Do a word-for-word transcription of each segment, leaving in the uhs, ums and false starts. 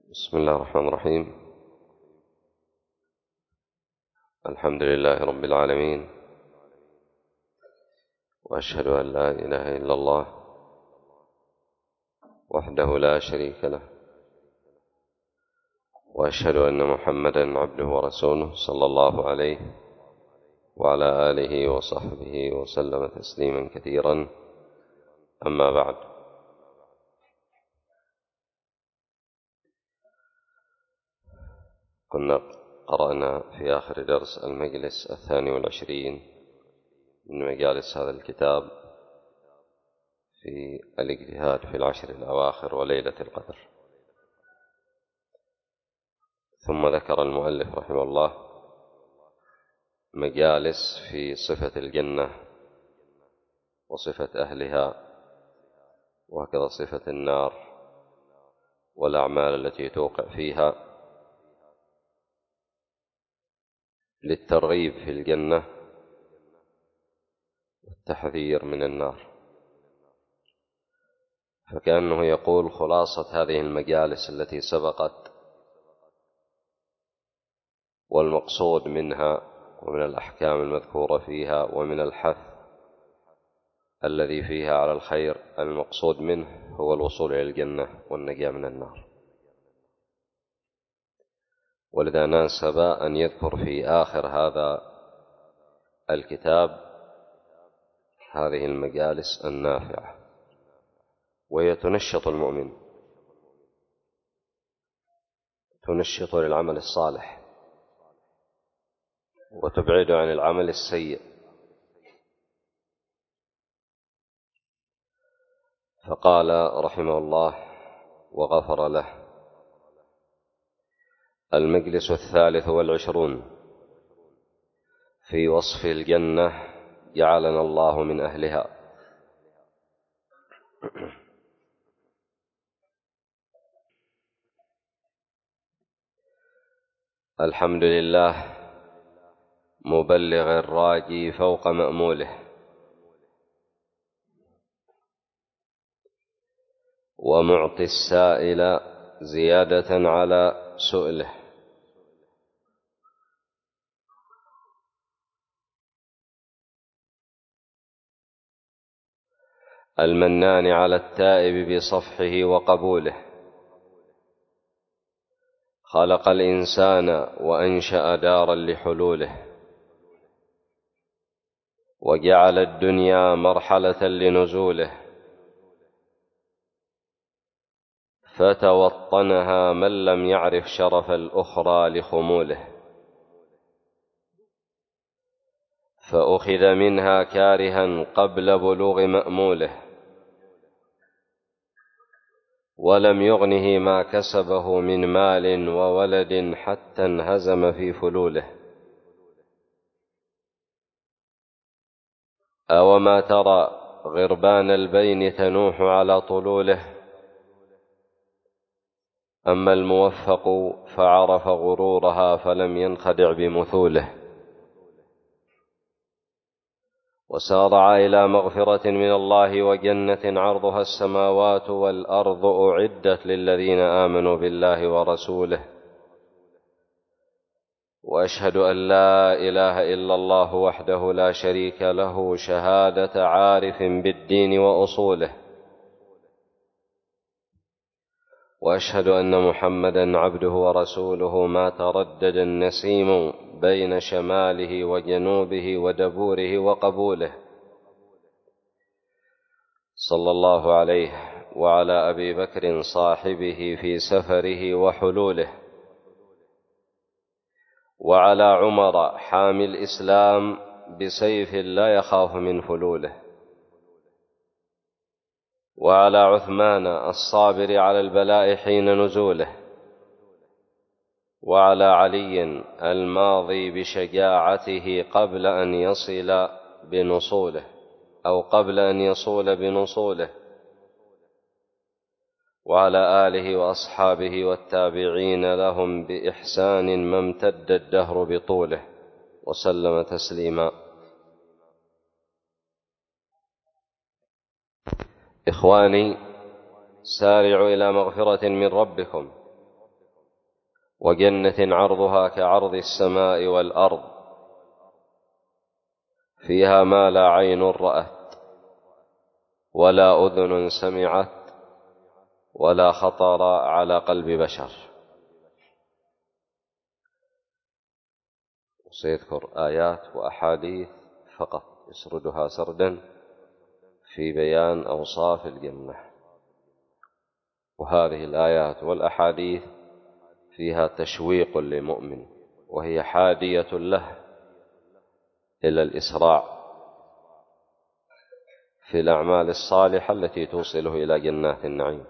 بسم الله الرحمن الرحيم. الحمد لله رب العالمين، وأشهد أن لا إله إلا الله وحده لا شريك له، وأشهد أن محمدا عبده ورسوله صلى الله عليه وعلى آله وصحبه وسلم تسليما كثيرا. أما بعد، كنا قرأنا في آخر درس المجلس الثاني والعشرين من مجالس هذا الكتاب في الاجتهاد في العشر الأواخر وليلة القدر. ثم ذكر المؤلف رحمه الله مجالس في صفة الجنة وصفة أهلها، وهكذا صفة النار والأعمال التي توقع فيها، للترغيب في الجنة والتحذير من النار. فكأنه يقول خلاصة هذه المجالس التي سبقت والمقصود منها ومن الأحكام المذكورة فيها ومن الحث الذي فيها على الخير، المقصود منه هو الوصول إلى الجنة والنجاة من النار. ولذا ناسب أن يذكر في آخر هذا الكتاب هذه المجالس النافعة، وهي تنشط المؤمن، تنشط للعمل الصالح وتبعد عن العمل السيء. فقال رحمه الله وغفر له: المجلس الثالث والعشرون في وصف الجنة، جعلنا الله من أهلها. الحمد لله مبلغ الراجي فوق مأموله، ومعطي السائل زيادة على سؤله، المنان على التائب بصفحه وقبوله، خلق الإنسان وأنشأ دارا لحلوله، وجعل الدنيا مرحلة لنزوله، فتوطنها من لم يعرف شرف الأخرى لخموله، فأخذ منها كارها قبل بلوغ مأموله، ولم يغنه ما كسبه من مال وولد حتى انهزم في فلوله. أوما ترى غربان البين تنوح على طلوله، أما الموفق فعرف غرورها فلم ينخدع بمثوله، وسارع إلى مغفرة من الله وجنة عرضها السماوات والأرض أعدت للذين آمنوا بالله ورسوله. وأشهد أن لا إله إلا الله وحده لا شريك له شهادة عارف بالدين وأصوله. وأشهد أن محمدا عبده ورسوله ما تردد النسيم بين شماله وجنوبه ودبوره وقبوله، صلى الله عليه وعلى أبي بكر صاحبه في سفره وحلوله، وعلى عمر حامي الإسلام بسيف لا يخاف من فلوله، وعلى عثمان الصابر على البلاء حين نزوله، وعلى علي الماضي بشجاعته قبل أن يصل بنصوله أو قبل أن يصول بنصوله، وعلى آله وأصحابه والتابعين لهم بإحسان ما امتد الدهر بطوله، وسلم تسليما. إخواني، سارعوا إلى مغفرة من ربكم وجنة عرضها كعرض السماء والأرض فيها ما لا عين رأت ولا أذن سمعت ولا خطر على قلب بشر. وسيذكر آيات وأحاديث فقط يسردها سردا في بيان أوصاف الجنة، وهذه الآيات والأحاديث فيها تشويق للمؤمن، وهي حادية له إلى الإسراع في الأعمال الصالحة التي توصله إلى جنات النعيم.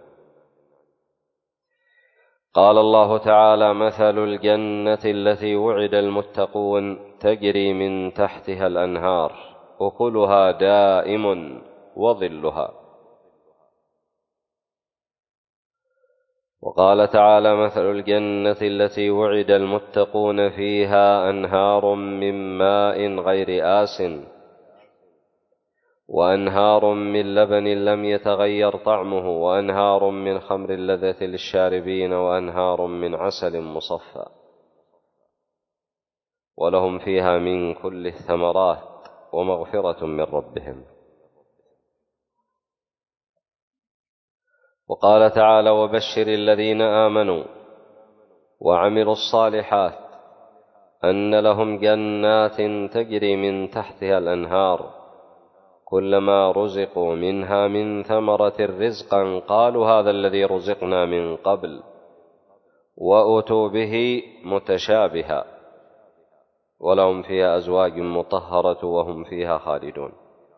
قال الله تعالى: مثل الجنة التي وعد المتقون تجري من تحتها الأنهار أكلها دائم وظلها. وقال تعالى: مثل الجنة التي وعد المتقون فيها أنهار من ماء غير آسٍ وأنهار من لبن لم يتغير طعمه وأنهار من خمر لذة للشاربين وأنهار من عسل مصفى ولهم فيها من كل الثمرات ومغفرة من ربهم. وقال تعالى: وبشر الذين آمنوا وعملوا الصالحات أن لهم جنات تجري من تحتها الأنهار كلما رزقوا منها من ثمرة رزقا قالوا هذا الذي رزقنا من قبل وأتوا به متشابها ولهم فيها أزواج مطهرة وهم فيها خالدون.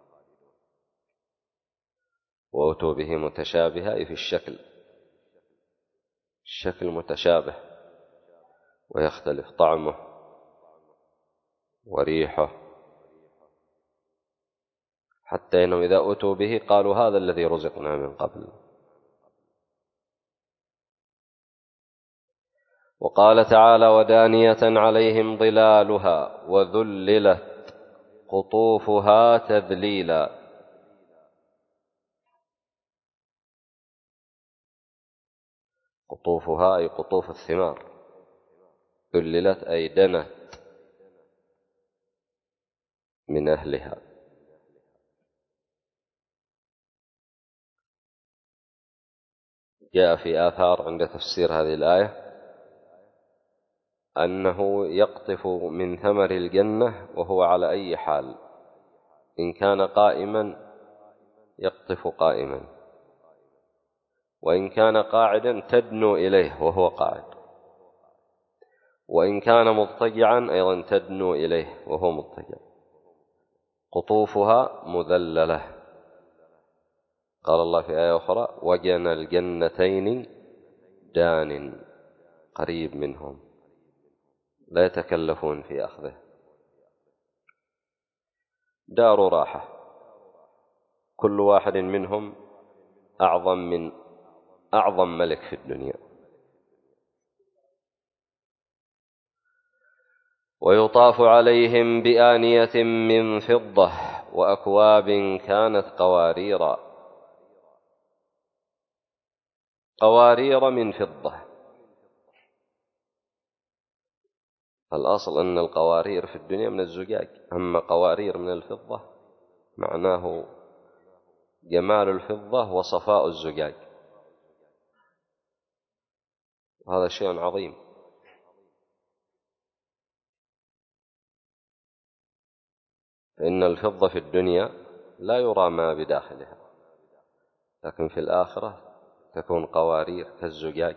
وأتوا به متشابها أي في الشكل، الشكل متشابه ويختلف طعمه وريحه، حتى إنهم إذا أتوا به قالوا هذا الذي رزقنا من قبل. وقال تعالى: ودانية عليهم ظلالها وذللت قطوفها تذليلا. قطوفها أي قطوف الثمار، ذللت أي دنت من أهلها. جاء في آثار عند تفسير هذه الآية أنه يقطف من ثمر الجنة وهو على أي حال، إن كان قائما يقطف قائما، وإن كان قاعدا تدنو إليه وهو قاعد، وإن كان مضطجعا أيضا تدنو إليه وهو مضطجع. قطوفها مذللة. قال الله في آية أخرى: وجنى الجنتين دان، قريب منهم لا يتكلفون في أخذه، دار راحة، كل واحد منهم أعظم من أعظم ملك في الدنيا. ويطاف عليهم بآنية من فضة وأكواب كانت قواريرا. قوارير من فضة، الأصل أن القوارير في الدنيا من الزجاج، أما قوارير من الفضة معناه جمال الفضة وصفاء الزجاج، وهذا شيء عظيم. فإن الفضة في الدنيا لا يرى ما بداخلها، لكن في الآخرة تكون قوارير كالزجاج.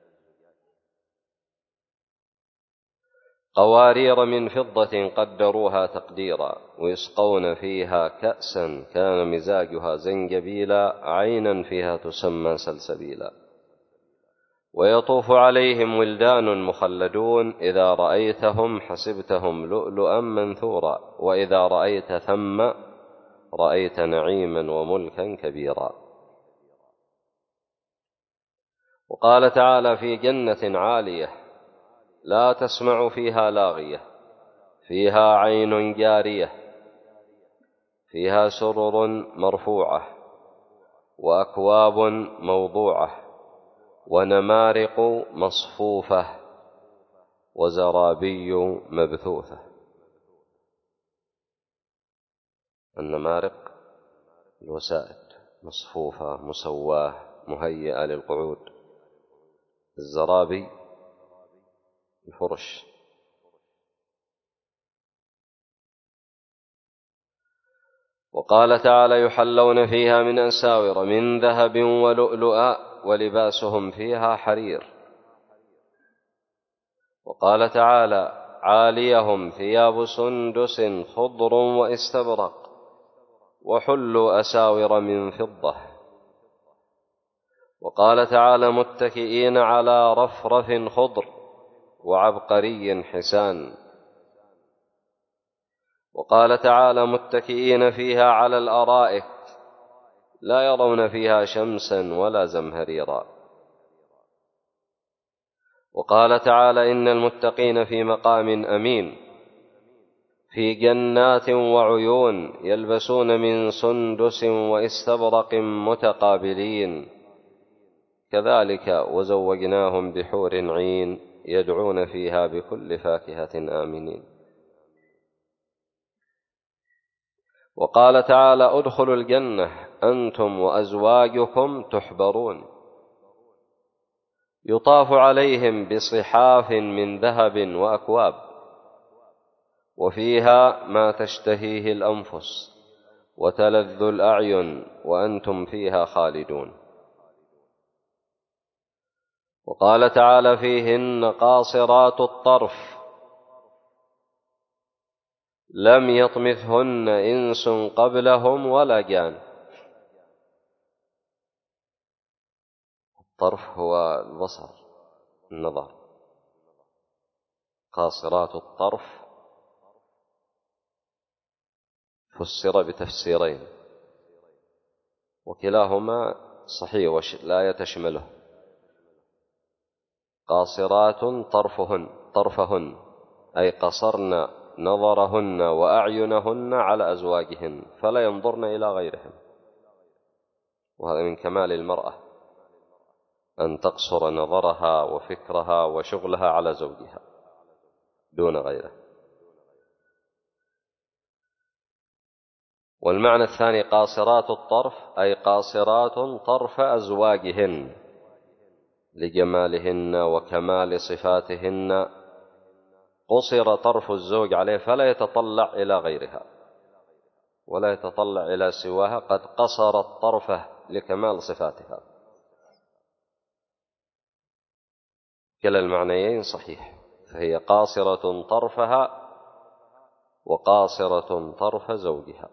قوارير من فضة قدروها تقديرا ويسقون فيها كأسا كان مزاجها زنجبيلا عينا فيها تسمى سلسبيلا. ويطوف عليهم ولدان مخلدون إذا رأيتهم حسبتهم لؤلؤا منثورا وإذا رأيت ثم رأيت نعيما وملكا كبيرا. وقال تعالى: في جنة عالية لا تسمع فيها لاغية فيها عين جارية فيها سرر مرفوعة وأكواب موضوعة ونمارق مصفوفة وزرابي مبثوثة. النمارق الوسائد مصفوفة مسواة مهيئة للقعود. الزرابي الفرش. وقال تعالى: يحلون فيها من أساور من ذهب ولؤلؤا ولباسهم فيها حرير. وقال تعالى: عاليهم ثياب سندس خضر واستبرق وحلوا أساور من فضة. وقال تعالى: متكئين على رفرف خضر وعبقري حسان. وقال تعالى: متكئين فيها على الأرائك لا يرون فيها شمسا ولا زمهريرا. وقال تعالى: إن المتقين في مقام أمين في جنات وعيون يلبسون من سندس واستبرق متقابلين كذلك وزوجناهم بحور عين يدعون فيها بكل فاكهة آمنين. وقال تعالى: ادخلوا الجنة أنتم وأزواجكم تحبرون يطاف عليهم بصحاف من ذهب وأكواب وفيها ما تشتهيه الأنفس وتلذ الأعين وأنتم فيها خالدون. وقال تعالى: فيهن قاصرات الطرف لم يطمثهن إنس قبلهم ولا جان. الطرف هو البصر النظر. قاصرات الطرف فسر بتفسيرين وكلاهما صحيح لا يتشمله. قاصرات طرفهن طرفهن أي قصرن نظرهن وأعينهن على أزواجهن فلا ينظرن إلى غيرهم. وهذا من كمال المرأة أن تقصر نظرها وفكرها وشغلها على زوجها دون غيره. والمعنى الثاني قاصرات الطرف أي قاصرات طرف أزواجهن لجمالهن وكمال صفاتهن. قصر طرف الزوج عليه فلا يتطلع إلى غيرها ولا يتطلع إلى سواها، قد قصرت طرفه لكمال صفاتها. كلا المعنيين صحيح، فهي قاصرة طرفها وقاصرة طرف زوجها.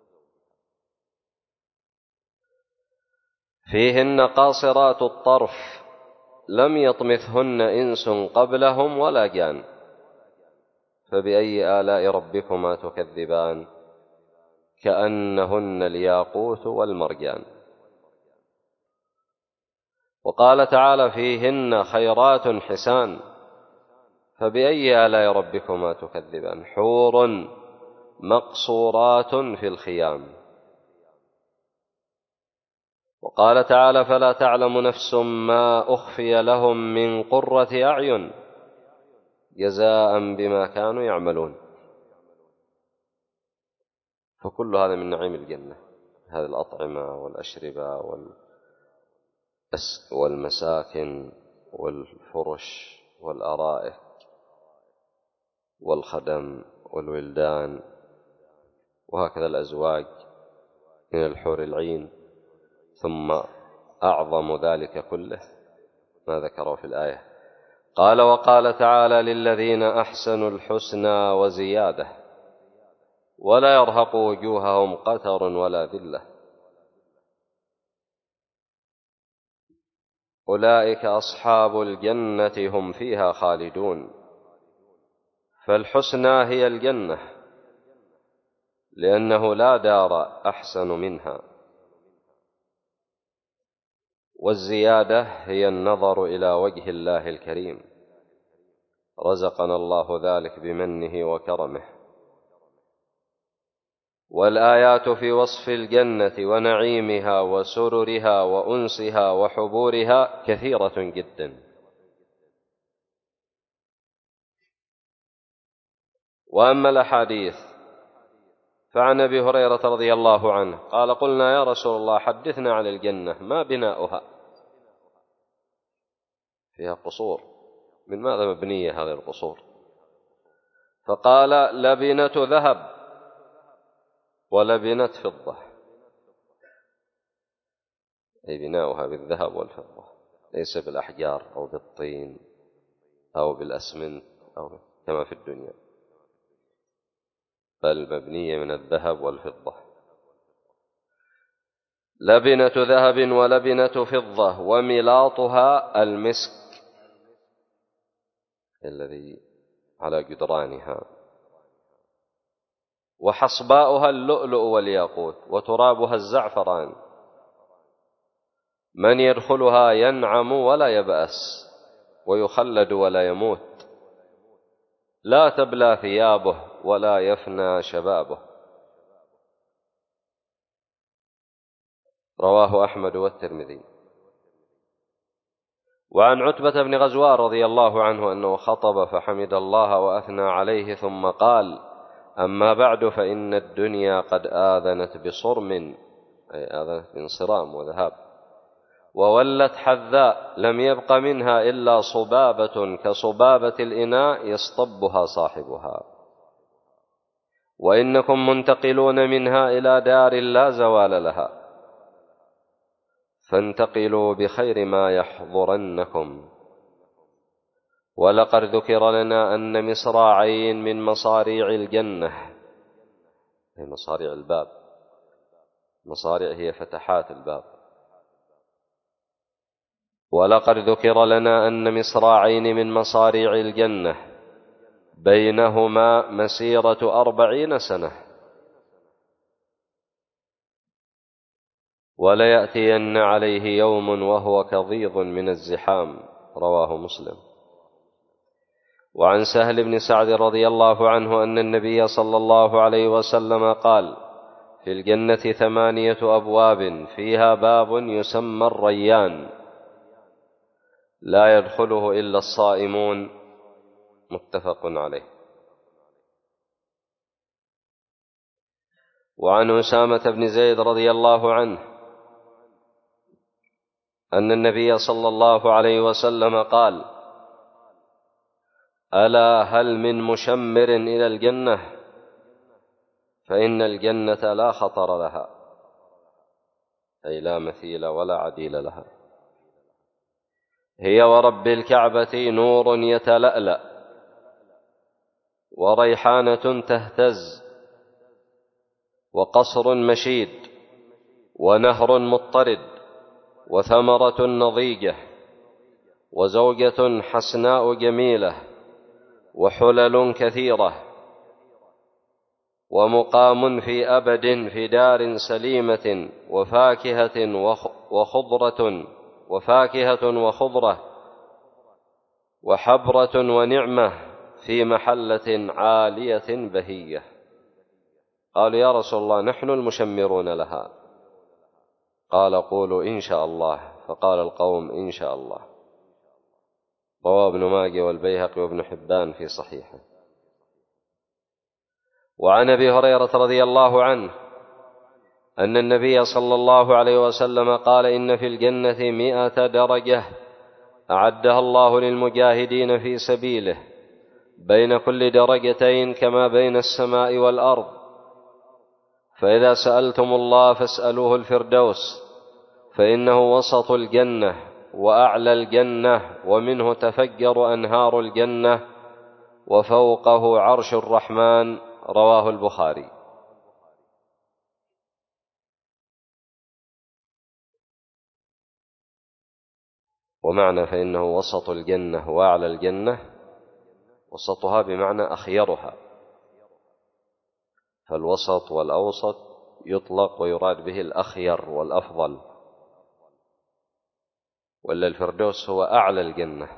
فيهن قاصرات الطرف لم يطمثهن إنس قبلهم ولا جان فبأي آلاء ربكما تكذبان كأنهن الياقوت والمرجان. وقال تعالى: فيهن خيرات حسان فبأي آلاء ربكما تكذبان حور مقصورات في الخيام. وقال تعالى: فلا تعلم نفس ما أخفي لهم من قرة أعين جزاء بما كانوا يعملون. فكل هذا من نعيم الجنة، هذه الأطعمة والأشربة والمساكن والفرش والأرائك والخدم والولدان وهكذا الأزواج من الحور العين. ثم أعظم ذلك كله ما ذكره في الآية، قال: وقال تعالى: للذين أحسنوا الحسنى وزيادة ولا يرهق وجوههم قتر ولا ذلة أولئك أصحاب الجنة هم فيها خالدون. فالحسنى هي الجنة لأنه لا دار أحسن منها، والزيادة هي النظر إلى وجه الله الكريم، رزقنا الله ذلك بمنه وكرمه. والآيات في وصف الجنة ونعيمها وسررها وأنسها وحبورها كثيرة جدا، وأما الأحاديث فعن أبي هريرة رضي الله عنه قال قلنا يا رسول الله حدثنا عن الجنة ما بناؤها؟ فيها قصور، من ماذا مبنية هذه القصور؟ فقال لبنة ذهب ولبنة فضة، أي بناؤها بالذهب والفضة، ليس بالأحجار أو بالطين أو بالأسمنت أو كما في الدنيا، بل مبنية من الذهب والفضة. لبنة ذهب ولبنة فضة وملاطها المسك الذي على جدرانها، وحصباؤها اللؤلؤ والياقوت، وترابها الزعفران. من يدخلها ينعم ولا يبأس ويخلد ولا يموت، لا تبلى ثيابه ولا يفنى شبابه. رواه أحمد والترمذي. وعن عتبة بن غزوان رضي الله عنه أنه خطب فحمد الله وأثنى عليه ثم قال: أما بعد فإن الدنيا قد آذنت بصرم، أي آذنت بانصرام وذهاب، وولت حذاء، لم يبق منها إلا صبابة كصبابة الإناء يصطبها صاحبها، وإنكم منتقلون منها إلى دار لا زوال لها، فانتقلوا بخير ما يحضرنكم. ولقد ذكر لنا أن مصراعين من مصاريع الجنة، هي مصاريع الباب، مصاريع هي فتحات الباب. ولقد ذكر لنا أن مصراعين من مصاريع الجنة بينهما مسيرة أربعين سنة، وليأتين عليه يوم وهو كظيظ من الزحام. رواه مسلم. وعن سهل بن سعد رضي الله عنه أن النبي صلى الله عليه وسلم قال: في الجنة ثمانية أبواب، فيها باب يسمى الريان، لا يدخله إلا الصائمون. متفق عليه. وعن أسامة بن زيد رضي الله عنه أن النبي صلى الله عليه وسلم قال: ألا هل من مشمر إلى الجنة؟ فإن الجنة لا خطر لها، أي لا مثيل ولا عديل لها. هي ورب الكعبة نور يتلألأ، وريحانة تهتز، وقصر مشيد، ونهر مضطرد، وثمرة نضيجة، وزوجة حسناء جميلة، وحلل كثيرة، ومقام في أبد في دار سليمة، وفاكهة وخضرة وفاكهة وخضرة وحبرة ونعمة في محلة عالية بهية. قالوا: يا رسول الله نحن المشمرون لها. قال: قولوا إن شاء الله. فقال القوم: إن شاء الله. رواه ابن ماجه والبيهقي وابن حبان في صحيحه. وعن أبي هريرة رضي الله عنه أن النبي صلى الله عليه وسلم قال: إن في الجنة مئة درجة أعدها الله للمجاهدين في سبيله، بين كل درجتين كما بين السماء والأرض، فإذا سألتم الله فاسألوه الفردوس، فإنه وسط الجنة وأعلى الجنة، ومنه تفجر أنهار الجنة، وفوقه عرش الرحمن. رواه البخاري. ومعنى فإنه وسط الجنة وأعلى الجنة، وسطها بمعنى أخيرها، فالوسط والأوسط يطلق ويراد به الأخير والأفضل، ولا الفردوس هو أعلى الجنة.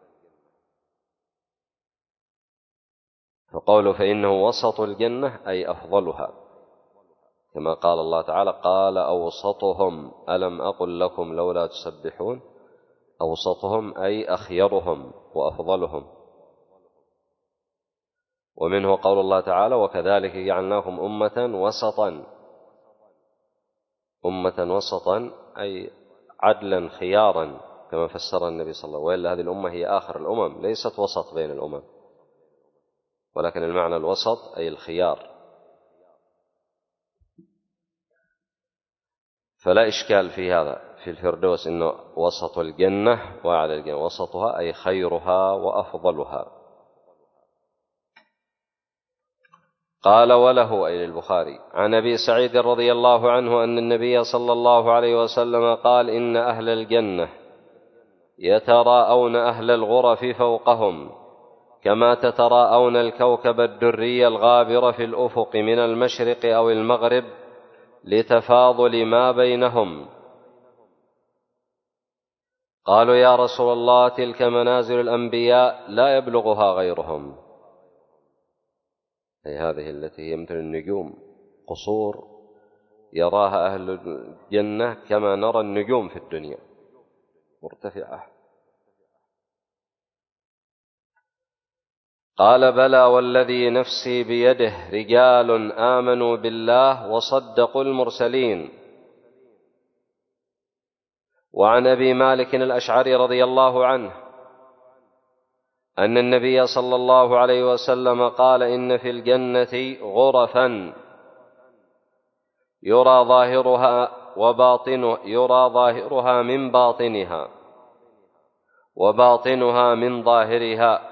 فقوله فإنه وسط الجنة أي أفضلها، كما قال الله تعالى: قال أوسطهم ألم أقل لكم لولا تسبحون. أوسطهم أي أخيرهم وأفضلهم. ومنه قول الله تعالى: وكذلك جعلناكم أمة وسطا. أمة وسطا أي عدلا خيارا، كما فسر النبي صلى الله عليه وسلم. وإلا هذه الأمة هي آخر الأمم، ليست وسط بين الأمم، ولكن المعنى الوسط أي الخيار. فلا إشكال في هذا في الفردوس، إنه وسط الجنة وأعلى الجنة، وسطها أي خيرها وأفضلها. قال: وله أي للبخاري عن أبي سعيد رضي الله عنه أن النبي صلى الله عليه وسلم قال: إن أهل الجنة يتراءون أهل الغرف فوقهم كما تتراءون الكوكب الدري الغابر في الأفق من المشرق أو المغرب لتفاضل ما بينهم. قالوا: يا رسول الله، تلك منازل الأنبياء لا يبلغها غيرهم. أي هذه التي هي مثل النجوم، قصور يراها أهل الجنة كما نرى النجوم في الدنيا مرتفعة. قال: بلى والذي نفسي بيده رجال آمنوا بالله وصدقوا المرسلين. وعن أبي مالك الأشعري رضي الله عنه أن النبي صلى الله عليه وسلم قال: إن في الجنة غرفا يرى ظاهرها وباطنها يرى ظاهرها من باطنها وباطنها من ظاهرها،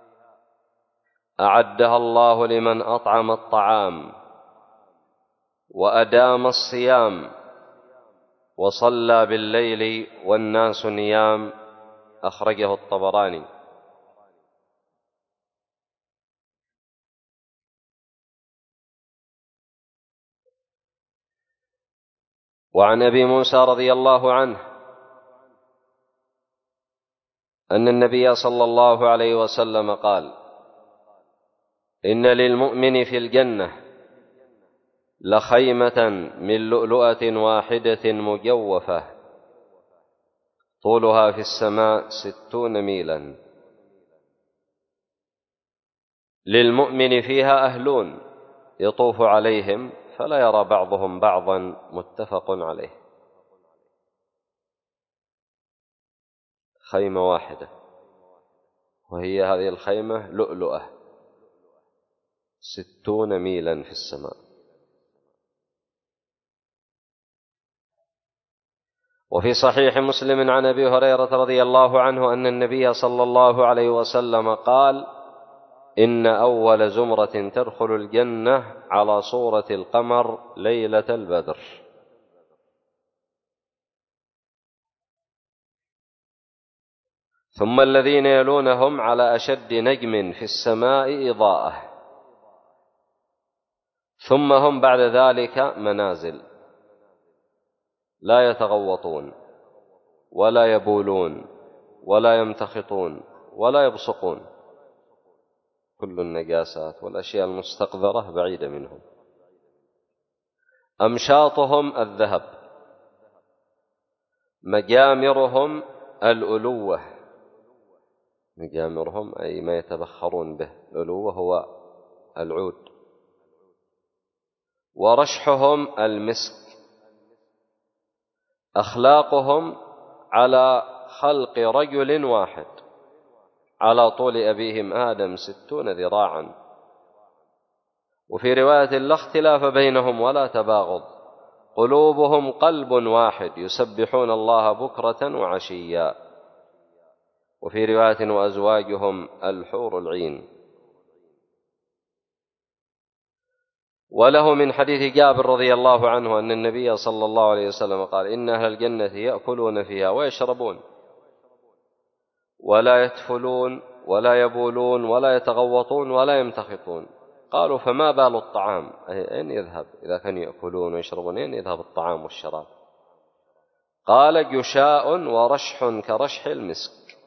أعدها الله لمن أطعم الطعام وأدام الصيام وصلى بالليل والناس نيام. أخرجه الطبراني. وعن أبي موسى رضي الله عنه أن النبي صلى الله عليه وسلم قال: إن للمؤمن في الجنة لخيمة من لؤلؤة واحدة مجوفة طولها في السماء ستون ميلا، للمؤمن فيها أهلون يطوف عليهم فلا يرى بعضهم بعضا، متفق عليه. خيمة واحدة، وهي هذه الخيمة لؤلؤة ستون ميلا في السماء. وفي صحيح مسلم عن أبي هريرة رضي الله عنه أن النبي صلى الله عليه وسلم قال: إن أول زمرة تدخل الجنة على صورة القمر ليلة البدر. ثم الذين يلونهم على أشد نجم في السماء إضاءة، ثم هم بعد ذلك منازل لا يتغوطون ولا يبولون ولا يمتخطون ولا يبصقون، كل النجاسات والأشياء المستقذرة بعيدة منهم. أمشاطهم الذهب، مجامرهم الألوة، مجامرهم أي ما يتبخرون به، الألوة هو العود. ورشحهم المسك. أخلاقهم على خلق رجل واحد، على طول أبيهم آدم ستون ذراعا. وفي رواية: لا اختلاف بينهم ولا تباغض، قلوبهم قلب واحد يسبحون الله بكرة وعشيا. وفي رواية: وأزواجهم الحور العين. وله من حديث جابر رضي الله عنه أن النبي صلى الله عليه وسلم قال: إن أهل الجنة يأكلون فيها ويشربون ولا يتفلون ولا يبولون ولا يتغوطون ولا يمتخطون. قالوا: فما بال الطعام؟ أين يذهب إذا كانوا يأكلون ويشربون؟ أين يذهب الطعام والشراب؟ قال: جشاء ورشح كرشح المسك،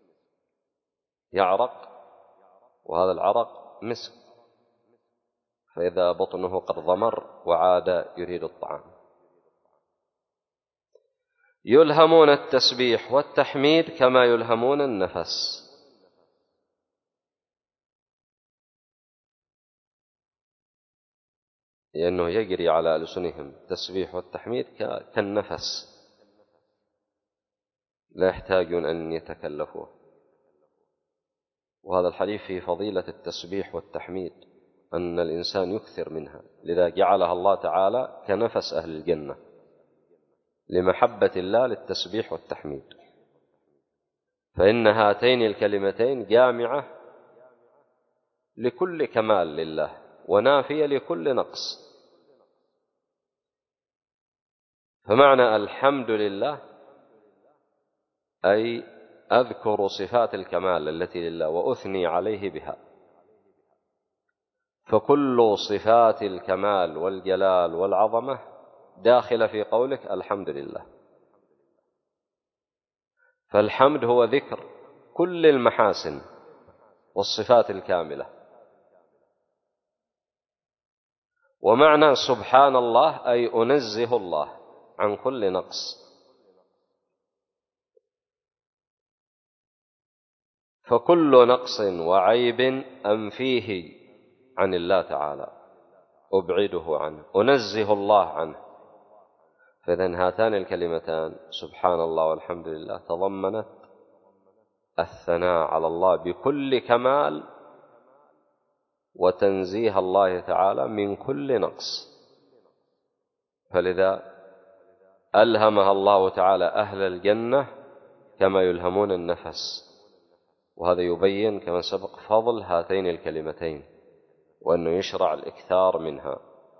يعرق وهذا العرق مسك، فإذا بطنه قد ضمر وعاد يريد الطعام. يلهمون التسبيح والتحميد كما يلهمون النفس. لأنه يجري على ألسنهم التسبيح والتحميد كالنفس، لا يحتاجون أن يتكلفوه. وهذا الحديث في فضيلة التسبيح والتحميد، أن الإنسان يكثر منها، لذا جعلها الله تعالى كنفس أهل الجنة لمحبة الله للتسبيح والتحميد. فإن هاتين الكلمتين جامعة لكل كمال لله ونافية لكل نقص. فمعنى الحمد لله أي أذكر صفات الكمال التي لله وأثني عليه بها، فكل صفات الكمال والجلال والعظمة داخلة في قولك الحمد لله. فالحمد هو ذكر كل المحاسن والصفات الكاملة. ومعنى سبحان الله أي أنزه الله عن كل نقص، فكل نقص وعيب أنفيه عن الله تعالى، أبعده عنه، أنزه الله عنه. فإذن هاتان الكلمتان سبحان الله والحمد لله تضمنت الثناء على الله بكل كمال وتنزيه الله تعالى من كل نقص. فلذا ألهمها الله تعالى أهل الجنة كما يلهمون النفس. وهذا يبين كما سبق فضل هاتين الكلمتين، وأنه يشرع الإكثار منها.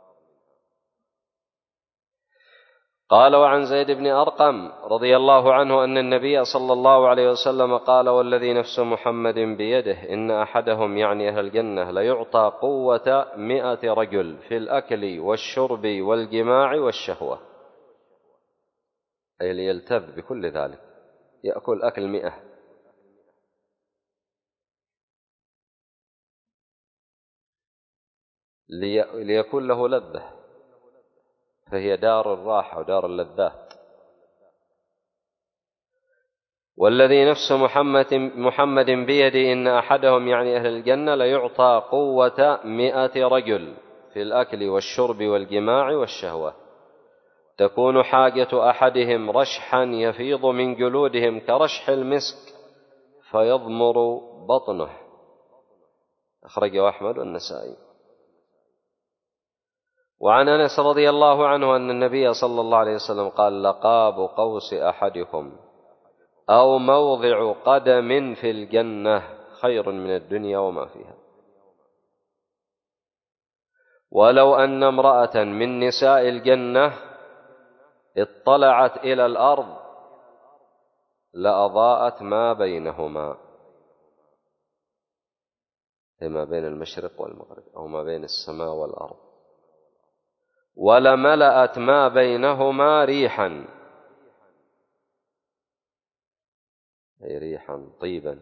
قال: وعن زيد بن أرقم رضي الله عنه أن النبي صلى الله عليه وسلم قال: والذي نفس محمد بيده إن أحدهم يعني أهل الجنة ليعطى قوة مئة رجل في الأكل والشرب والجماع والشهوة، أي ليلتذ بكل ذلك، يأكل أكل مئة، ليكون له لذة، فهي دار الراحة ودار اللذات. والذي نفس محمد, محمد بيدي إن أحدهم يعني أهل الجنة ليعطى قوة مئة رجل في الأكل والشرب والجماع والشهوة، تكون حاجة أحدهم رشحا يفيض من جلودهم كرشح المسك فيضمر بطنه. أخرجه أحمد والنسائي. وعن أنس رضي الله عنه أن النبي صلى الله عليه وسلم قال: لقاب قوس أحدكم أو موضع قدم في الجنة خير من الدنيا وما فيها. ولو أن امرأة من نساء الجنة اطلعت إلى الأرض لأضاءت ما بينهما، ما بين المشرق والمغرب، أو ما بين السماء والأرض، ولملأت ما بينهما ريحا، أي ريحا طيبا،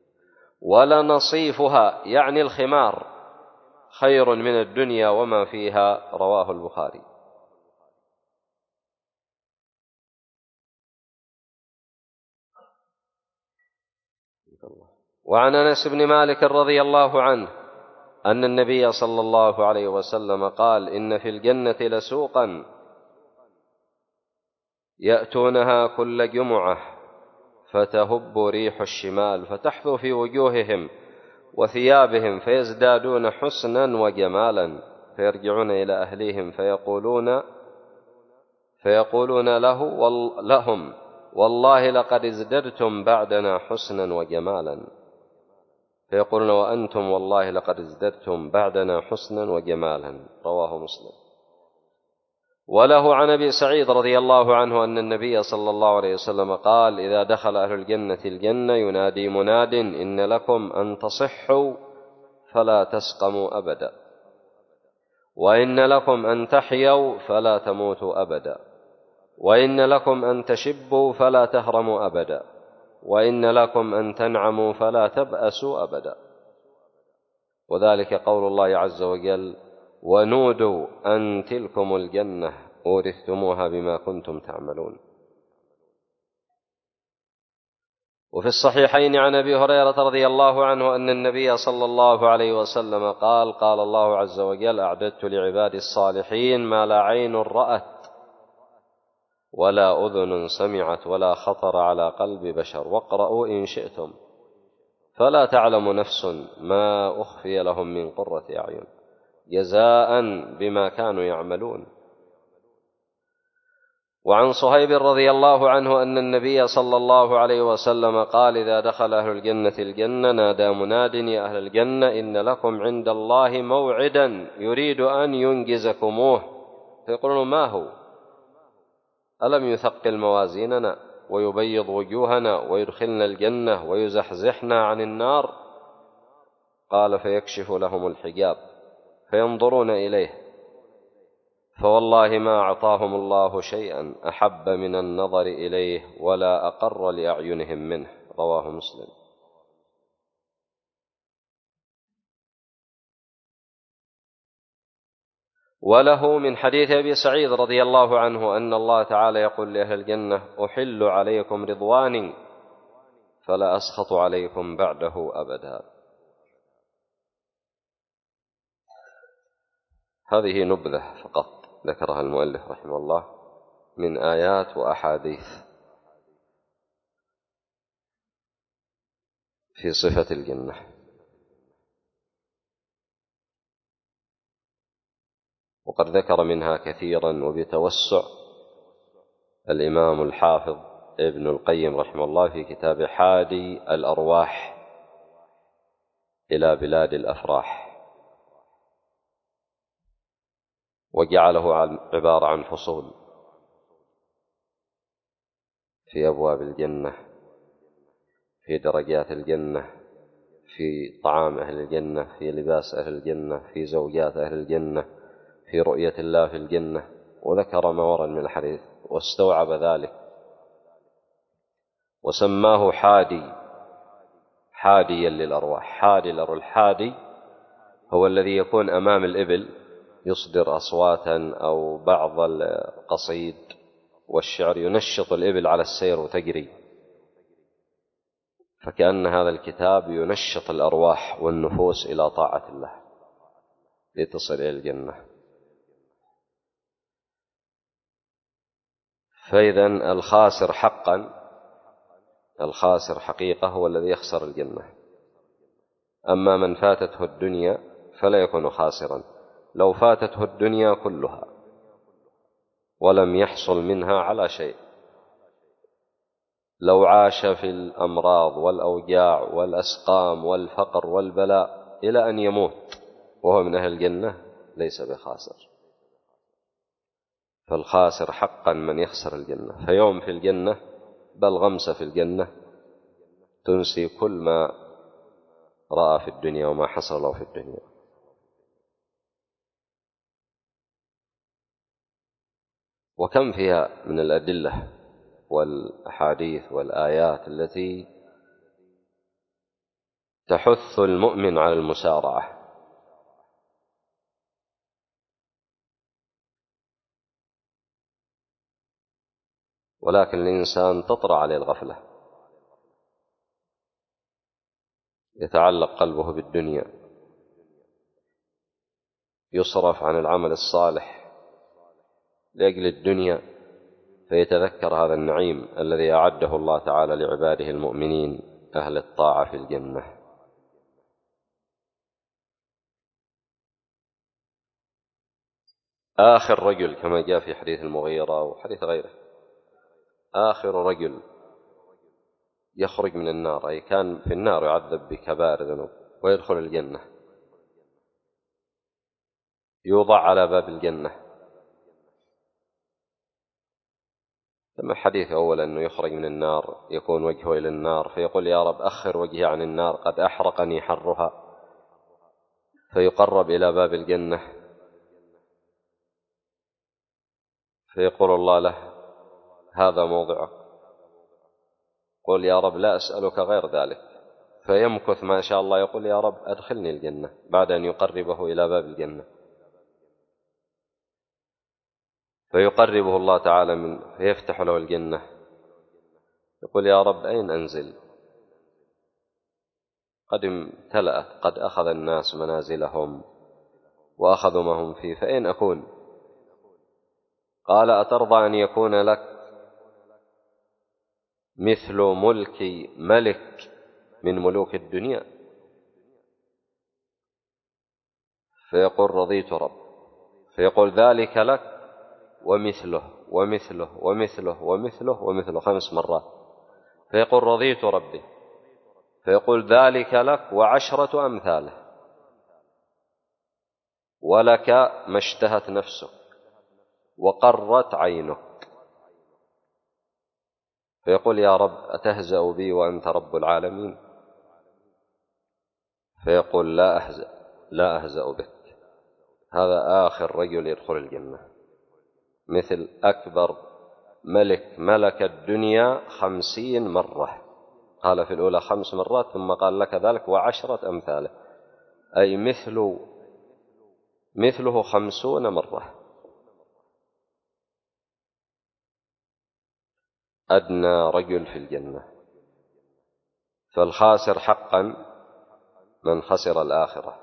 ولنصيفها يعني الخمار خير من الدنيا وما فيها. رواه البخاري. وعن أنس بن مالك رضي الله عنه أن النبي صلى الله عليه وسلم قال: إن في الجنة لسوقا يأتونها كل جمعة فتهب ريح الشمال فتحثو في وجوههم وثيابهم فيزدادون حسنا وجمالا، فيرجعون إلى أهليهم فيقولون فيقولون له لهم: والله لقد ازددتم بعدنا حسنا وجمالا. فيقولون: وأنتم والله لقد ازددتم بعدنا حسنا وجمالا. رواه مسلم. وله عن أبي سعيد رضي الله عنه أن النبي صلى الله عليه وسلم قال: إذا دخل أهل الجنة الجنة ينادي مناد: إن لكم أن تصحوا فلا تسقموا أبدا، وإن لكم أن تحيوا فلا تموتوا أبدا، وإن لكم أن تشبوا فلا تهرموا أبدا، وإن لكم أن تنعموا فلا تبأسوا أبدا. وذلك قول الله عز وجل: ونودوا أن تلكم الجنة أورثتموها بما كنتم تعملون. وفي الصحيحين عن أبي هريرة رضي الله عنه أن النبي صلى الله عليه وسلم قال: قال الله عز وجل: أعددت لعبادي الصالحين ما لا عين رأت ولا أذن سمعت ولا خطر على قلب بشر، واقرأوا إن شئتم فلا تعلم نفس ما أخفي لهم من قرة أعين جزاء بما كانوا يعملون. وعن صهيب رضي الله عنه أن النبي صلى الله عليه وسلم قال: إذا دخل أهل الجنة الجنة نادى مناد: يا أهل الجنة إن لكم عند الله موعدا يريد أن ينجزكموه. فيقولون: ما هو؟ ألم يثقل موازيننا ويبيض وجوهنا ويدخلنا الجنة ويزحزحنا عن النار؟ قال: فيكشف لهم الحجاب فينظرون إليه، فوالله ما أعطاهم الله شيئا أحب من النظر إليه ولا أقر لأعينهم منه. رواه مسلم. وله من حديث أبي سعيد رضي الله عنه أن الله تعالى يقول لأهل الجنة: أحل عليكم رضواني فلا أسخط عليكم بعده أبدا. هذه نبذة فقط ذكرها المؤلف رحمه الله من آيات وأحاديث في صفة الجنة. وقد ذكر منها كثيرا وبتوسع الإمام الحافظ ابن القيم رحمه الله في كتاب حادي الأرواح إلى بلاد الأفراح، وجعله عبارة عن فصول في أبواب الجنة، في درجات الجنة، في طعام أهل الجنة، في لباس أهل الجنة، في زوجات أهل الجنة، في رؤية الله في الجنة، وذكر ما ورد من الحديث واستوعب ذلك وسماه حادي، حاديا للأرواح. حادي الأرواح، الحادي هو الذي يكون أمام الإبل يصدر أصواتا أو بعض القصيد والشعر ينشط الإبل على السير وتجري، فكأن هذا الكتاب ينشط الأرواح والنفوس إلى طاعة الله لتصل إلى الجنة. فإذن الخاسر حقا، الخاسر حقيقة هو الذي يخسر الجنة. أما من فاتته الدنيا فلا يكون خاسرا، لو فاتته الدنيا كلها ولم يحصل منها على شيء، لو عاش في الأمراض والأوجاع والأسقام والفقر والبلاء إلى أن يموت وهو من أهل الجنة ليس بخاسر. فالخاسر حقا من يخسر الجنة، فيوم في الجنة بل غمسة في الجنة تنسي كل ما رأى في الدنيا وما حصل له في الدنيا. وكم فيها من الأدلة والأحاديث والآيات التي تحث المؤمن على المسارعة. ولكن الإنسان تطرأ عليه الغفلة، يتعلق قلبه بالدنيا، يصرف عن العمل الصالح لأجل الدنيا، فيتذكر هذا النعيم الذي أعده الله تعالى لعباده المؤمنين أهل الطاعة في الجنة. آخر رجل كما جاء في حديث المغيرة وحديث غيره، آخر رجل يخرج من النار، أي كان في النار يعذب بكبائر ذنوب ويدخل الجنة، يوضع على باب الجنة. ثم الحديث أولا أنه يخرج من النار يكون وجهه إلى النار فيقول: يا رب أخر وجهي عن النار قد أحرقني حرها، فيقرب إلى باب الجنة فيقول الله له: هذا موضعك، قل يا رب لا أسألك غير ذلك، فيمكث ما شاء الله، يقول: يا رب أدخلني الجنة، بعد أن يقربه إلى باب الجنة. فيقربه الله تعالى من فيفتح له الجنة، يقول: يا رب أين أنزل؟ قد امتلأت، قد أخذ الناس منازلهم وأخذوا ما هم فيه، فأين أكون؟ قال أترضى أن يكون لك مثل ملك ملك من ملوك الدنيا؟ فيقول رضيت رب، فيقول ذلك لك ومثله ومثله ومثله ومثله ومثله خمس مرات، فيقول رضيت ربي، فيقول ذلك لك وعشرة أمثاله، ولك ما اشتهت نفسك وقرت عينك. فيقول يا رب أتهزأ بي وأنت رب العالمين؟ فيقول لا أهزأ لا أهزأ بك. هذا آخر رجل يدخل الجنة، مثل أكبر ملك ملك الدنيا خمسين مرة، قال في الأولى خمس مرات ثم قال لك ذلك وعشرة أمثاله، أي مثل مثله خمسون مرة. أدنى رجل في الجنة. فالخاسر حقا من خسر الآخرة.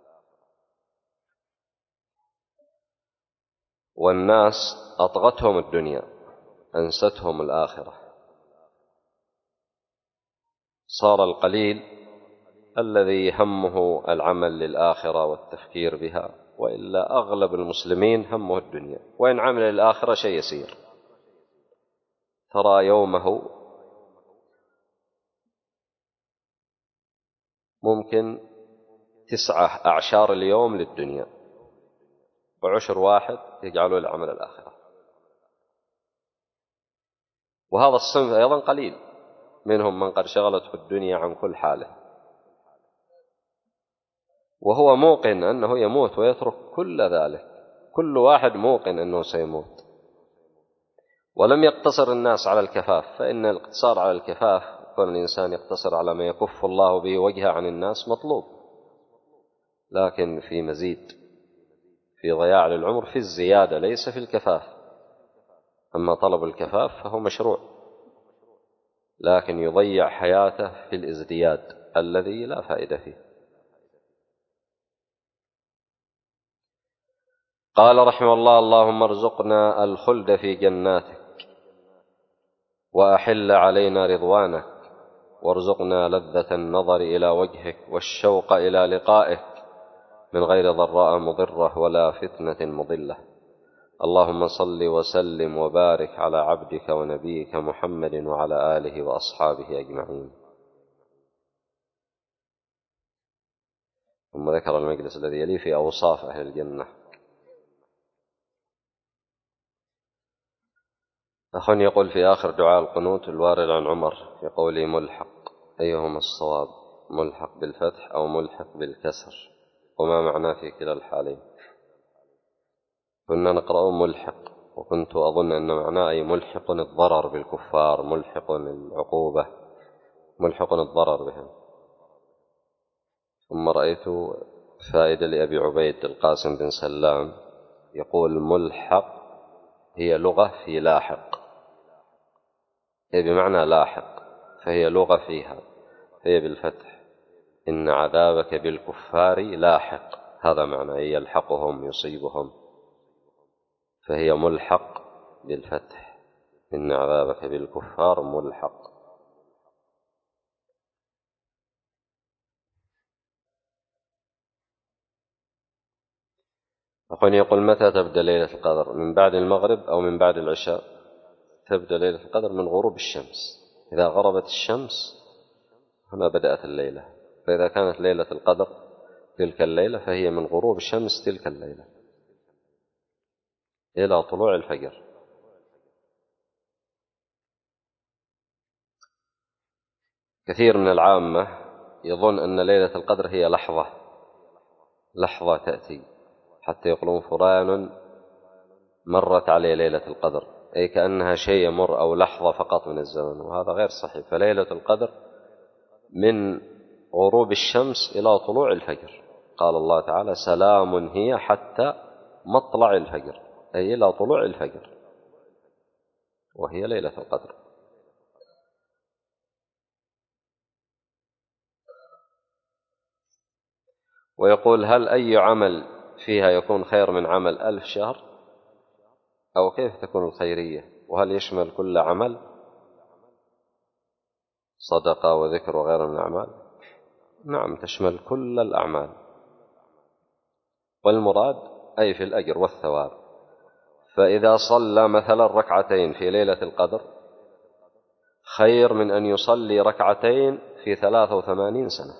والناس أطغتهم الدنيا أنستهم الآخرة، صار القليل الذي همه العمل للآخرة والتفكير بها، وإلا أغلب المسلمين همه الدنيا، وإن عمل للآخرة شيء يسير. ترى يومه ممكن تسعة أعشار اليوم للدنيا، وعشر واحد يجعلوا لعمل الآخرة. وهذا الصنف أيضا قليل، منهم من قد شغلته الدنيا عن كل حاله، وهو موقن أنه يموت ويترك كل ذلك. كل واحد موقن أنه سيموت. ولم يقتصر الناس على الكفاف، فإن الاقتصار على الكفاف، كون الإنسان يقتصر على ما يكف الله به وجهه عن الناس، مطلوب، لكن في مزيد، في ضياع للعمر، في الزيادة ليس في الكفاف. أما طلب الكفاف فهو مشروع، لكن يضيع حياته في الازدياد الذي لا فائدة فيه. قال رحمه الله: اللهم ارزقنا الخلد في جناتك، وأحل علينا رضوانك، وارزقنا لذة النظر إلى وجهك والشوق إلى لقائك، من غير ضراء مضرة ولا فتنة مضلة. اللهم صل وسلم وبارك على عبدك ونبيك محمد وعلى آله وأصحابه أجمعين. ثم ذكر المجلس الذي يليه في أوصاف أهل الجنة. أخ يقول في آخر دعاء القنوت الوارد عن عمر في قوله ملحق، أيهما الصواب، ملحق بالفتح أو ملحق بالكسر، وما معناه في كلا الحالين؟ كنا نقرأ ملحق، وكنت أظن أن معناه أي ملحق الضرر بالكفار، ملحق العقوبة، ملحق الضرر بهم. ثم رأيت فائدة لأبي عبيد القاسم بن سلام يقول ملحق هي لغة في لاحق، هي بمعنى لاحق، فهي لغة فيها، هي بالفتح، إن عذابك بالكفار لاحق، هذا معنى يلحقهم يصيبهم، فهي ملحق بالفتح، إن عذابك بالكفار ملحق. أخواني يقول متى تبدأ ليلة القدر؟ من بعد المغرب أو من بعد العشاء؟ تبدأ ليلة القدر من غروب الشمس. إذا غربت الشمس هنا بدأت الليلة، فإذا كانت ليلة القدر تلك الليلة فهي من غروب الشمس تلك الليلة إلى طلوع الفجر. كثير من العامة يظن أن ليلة القدر هي لحظة لحظة تأتي، حتى يقولون فلان مرت عليه ليلة القدر، أي كأنها شيء يمر أو لحظة فقط من الزمن، وهذا غير صحيح. فليلة القدر من غروب الشمس إلى طلوع الفجر. قال الله تعالى سلام هي حتى مطلع الفجر، أي إلى طلوع الفجر، وهي ليلة القدر. ويقول هل أي عمل فيها يكون خير من عمل ألف شهر، أو كيف تكون الخيرية، وهل يشمل كل عمل صدقة وذكر وغيره من الأعمال؟ نعم، تشمل كل الأعمال، والمراد أي في الأجر والثواب. فإذا صلى مثلا ركعتين في ليلة القدر خير من أن يصلي ركعتين في ثلاثة وثمانين سنة.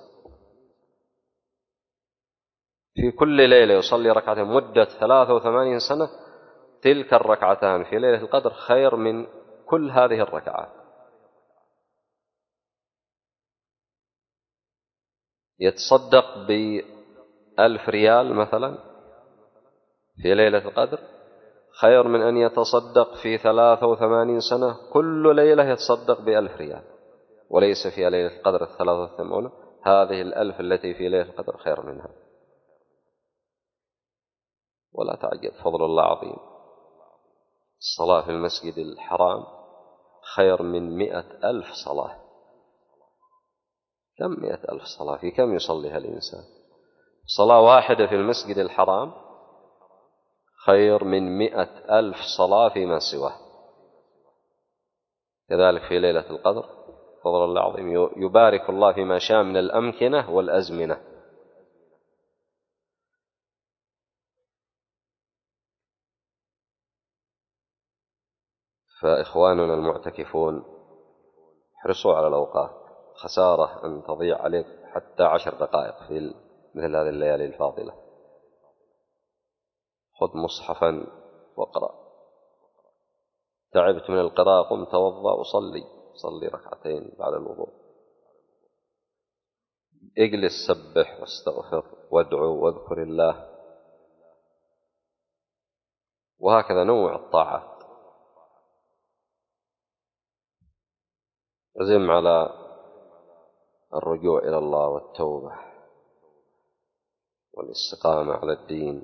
في كل ليلة يصلي ركعتين مدة ثلاثة وثمانين سنة، تلك الركعتان في ليلة القدر خير من كل هذه الركعات. يتصدق بألف ريال مثلا في ليلة القدر خير من أن يتصدق في ثلاثة وثمانين سنة كل ليلة يتصدق بألف ريال، وليس في ليلة القدر الثلاثة وثمانون، هذه الألف التي في ليلة القدر خير منها. ولا تعجب، فضل الله عظيم. الصلاة في المسجد الحرام خير من مئة ألف صلاة. كم مئة ألف صلاة؟ في كم يصليها الإنسان؟ صلاة واحدة في المسجد الحرام خير من مئة ألف صلاة فيما سواه. كذلك في ليلة القدر فضل الله عظيم، يبارك الله فيما شاء من الأمكنة والأزمنة. فإخواننا المعتكفون احرصوا على الأوقات، خسارة أن تضيع عليك حتى عشر دقائق في مثل هذه الليالي الفاضلة. خذ مصحفا واقرأ، تعبت من القراءة قم توضأ وصلي، صلي ركعتين بعد الوضوء، اجلس سبح واستغفر وادعو واذكر الله، وهكذا نوع الطاعات. عزم على الرجوع إلى الله والتوبة والاستقامة على الدين.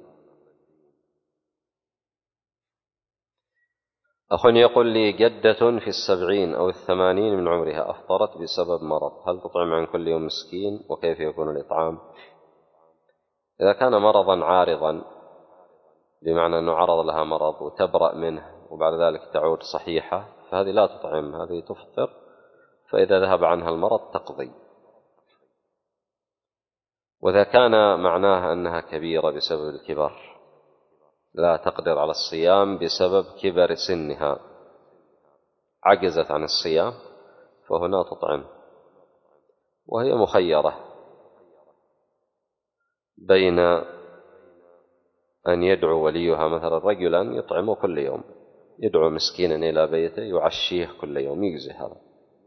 أخ يقول لي جدة في السبعين أو الثمانين من عمرها أفطرت بسبب مرض، هل تطعم عن كل يوم مسكين، وكيف يكون الإطعام؟ إذا كان مرضا عارضا بمعنى أنه عرض لها مرض وتبرأ منه وبعد ذلك تعود صحيحة فهذه لا تطعم، هذه تفطر، فإذا ذهب عنها المرض تقضي. وإذا كان معناها أنها كبيرة بسبب الكبر لا تقدر على الصيام بسبب كبر سنها، عجزت عن الصيام، فهنا تطعم، وهي مخيرة بين أن يدعو وليها مثلا رجلا يطعمه كل يوم، يدعو مسكينا إلى بيته يعشيه كل يوم يجزي هذا،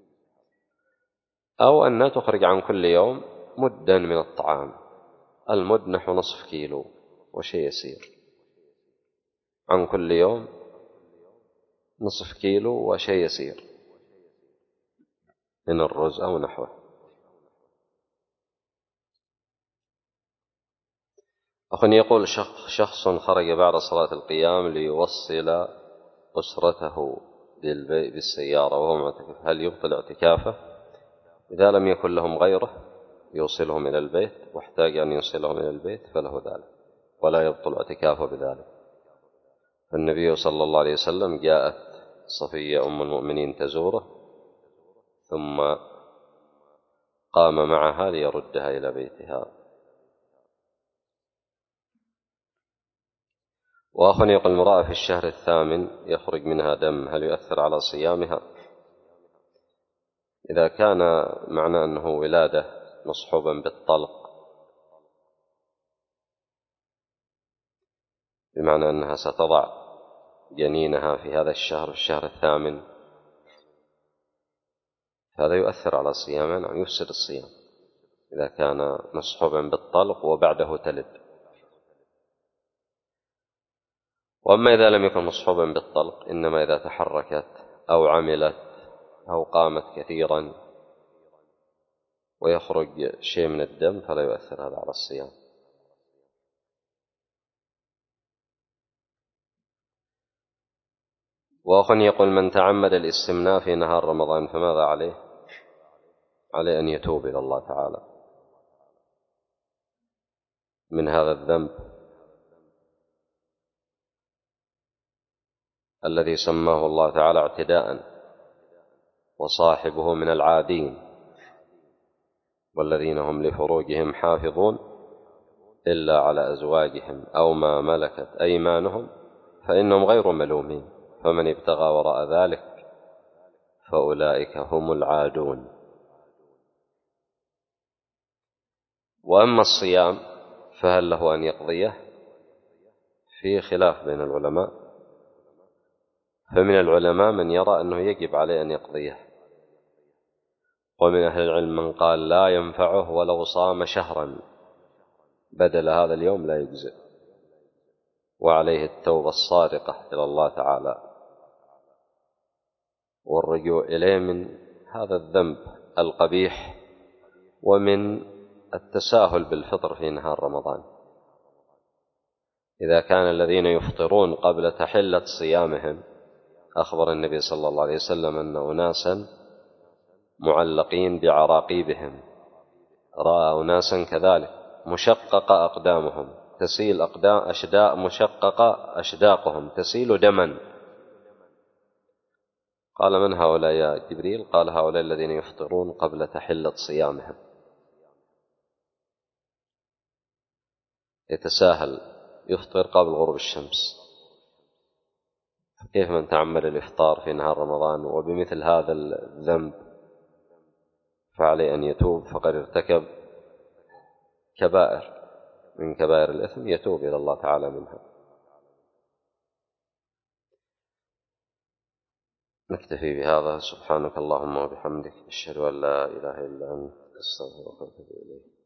أو أن تخرج عن كل يوم مدا من الطعام، المد نحو نصف كيلو وشيء يسير، عن كل يوم نصف كيلو وشيء يسير من الرز أو نحوه. أخ يقول شخص خرج بعد صلاة القيام ليوصل أسرته بالسيارة وهو معتكف، هل يبطل اعتكافه؟ إذا لم يكن لهم غيره يوصلهم إلى البيت واحتاج أن يوصلهم إلى البيت فله ذلك، ولا يبطل اعتكافه بذلك. النبي صلى الله عليه وسلم جاءت صفية أم المؤمنين تزوره ثم قام معها ليردها إلى بيتها. وأخ يقول المرأة في الشهر الثامن يخرج منها دم، هل يؤثر على صيامها؟ إذا كان معنى أنه ولادة مصحوبا بالطلق بمعنى أنها ستضع جنينها في هذا الشهر في الشهر الثامن هذا يؤثر على صيامها، يعني يفسد الصيام إذا كان مصحوبا بالطلق وبعده تلد. وأما إذا لم يكن مصحوبا بالطلق إنما إذا تحركت أو عملت أو قامت كثيرا ويخرج شيء من الدم فلا يؤثر هذا على الصيام. وأخ يقول من تعمد الاستمناء في نهار رمضان فماذا عليه؟ عليه أن يتوب إلى الله تعالى. من هذا الذنب الذي سماه الله تعالى اعتداء، وصاحبه من العادين، والذين هم لفروجهم حافظون إلا على أزواجهم أو ما ملكت أيمانهم فإنهم غير ملومين، فمن ابتغى وراء ذلك فأولئك هم العادون. وأما الصيام فهل له أن يقضيه؟ في خلاف بين العلماء، فمن العلماء من يرى أنه يجب عليه أن يقضيه، ومن أهل العلم من قال لا ينفعه ولو صام شهرا بدل هذا اليوم لا يجزئ، وعليه التوبة الصادقة إلى الله تعالى والرجوع إليه من هذا الذنب القبيح ومن التساهل بالفطر في نهار رمضان. إذا كان الذين يفطرون قبل تحلة صيامهم، أخبر النبي صلى الله عليه وسلم أن أناسا معلقين بعراقيبهم، رأى أناسا كذلك مشققة أقدامهم تسيل أقدام أشداء مشققة أشداقهم تسيل دما، قال من هؤلاء يا جبريل؟ قال هؤلاء الذين يفطرون قبل تحلة صيامهم، يتساهل يفطر قبل غروب الشمس، كيف من تعمد الإفطار في نهار رمضان وبمثل هذا الذنب؟ فعليه أن يتوب، فقد ارتكب كبائر من كبائر الإثم يتوب إلى الله تعالى منها. نكتفي بهذا. سبحانك اللهم وبحمدك، أشهد أن لا إله إلا أنت، أستغفرك وأتوب إليك.